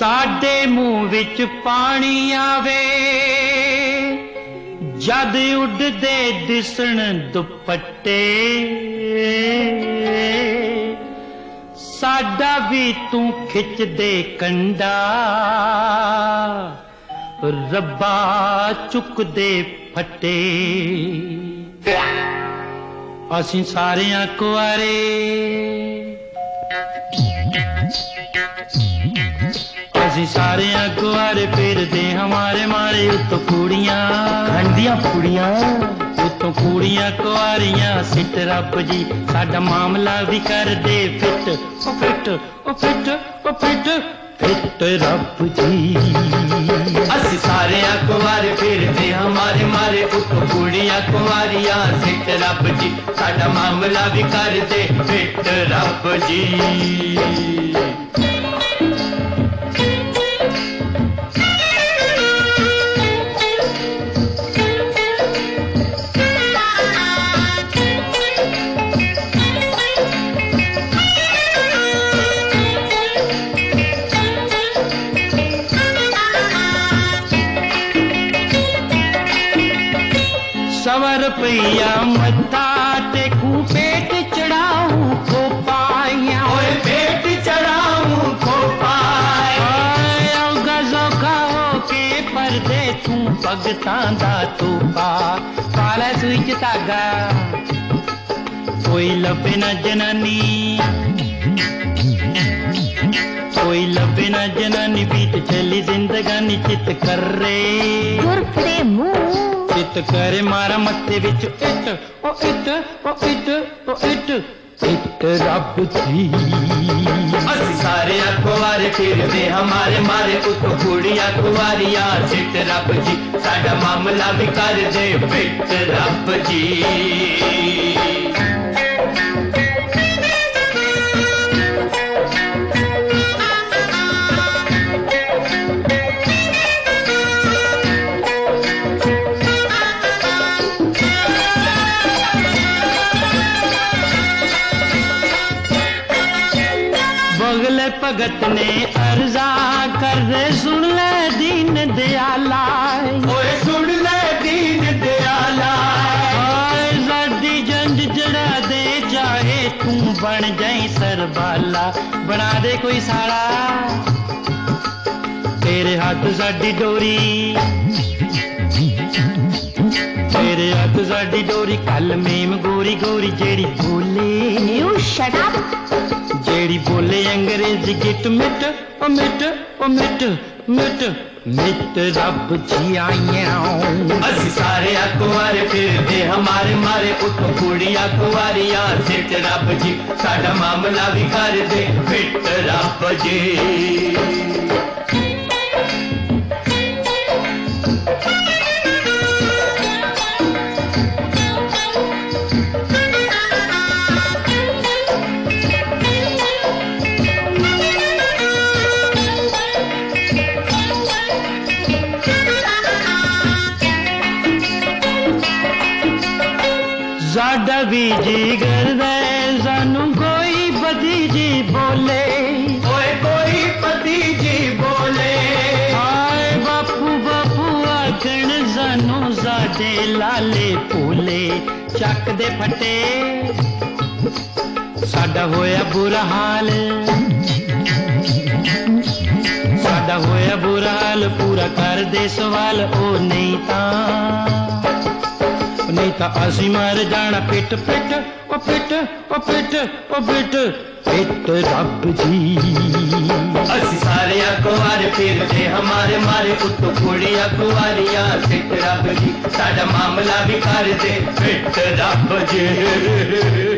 साडे मुंह विच पानी आवे जद उड़दे दिसण दुपट्टे साडा भी तू खिच दे कंडा रब्बा चुक दे फटे असीं सारियां कुआरे असीं सारियां कुआरे फिरदे हमारे मारे उत्तों कुड़ियां ठंडियां कुड़ियां उत्तों कुड़ियां कुआरियां सिट रब जी साडा मामला भी कर दे फिट ओ फिट ओ फिट ओ फिट फिट रब जी असीं सारियां कुआरे फिरदे हमारे मारे उत्तों कुड़ियां कुआरियां सिट रब जी साडा मामला भी कर दे फिट रब जी सवर पैया मत्था टेकू पेट चढ़ाऊं को पाया ओए पेट चढ़ाऊं को पाया गजोखा होके पर्दे तू भगतां दा तू पाला सुई च धागा कोई लभे ना जनानी कोई लभे ना जनानी बीत चली जिंदगानी चित कर रे गुरफड़े मुंह चित करे मारा मत्थे विच इट ओ इट ओ इट ओ इट इट रब जी असीं सारे कुआरे फिरदे हमारे मारे उत्तों कुड़ियां कुआरियां सिट रब जी साडा मामला भी कर दे फिट रब जी बगले भगत ने अर्जा कर दे सुन ले दीन दयाला ओए सुन ले दीन दयाला साडी जंज जड़ा दे चाहे तू बन जाई सरबाला बना दे कोई साड़ा तेरे हाथ साडी डोरी तेरे हाथ साडी डोरी कल मेम गोरी गोरी जेड़ी बोले यू शट अप जेड़ी बोले अंग्रेजी गिट मिट ओ मिट ओ मिट मिट मिट रब जी आया असीं सारे कुआरे फिरदे हमारे मारे उत्तों कुड़ियां कुआरियां सिट रब जी साडा मामला भी कर दे फिट रब जी साडा भी जी करदा सानू कोई पति जी बोले ओए कोई पति जी बोले हाय बापू बापू आखण सानू साडे लाले भोले चक दे फटे साडा होया बुरा हाल साडा होया बुरा हाल पूरा कर दे सवाल ओ नहीं ता असी मर जाना पिट पिट ओ पिट ओ पिट ओ पिट पिट रब जी असीं सारे कुआरे फिरदे हमारे मारे उत्तों कुड़ियां कुआरियां सिट रब जी साडा मामला भी कर दे फिट रब जी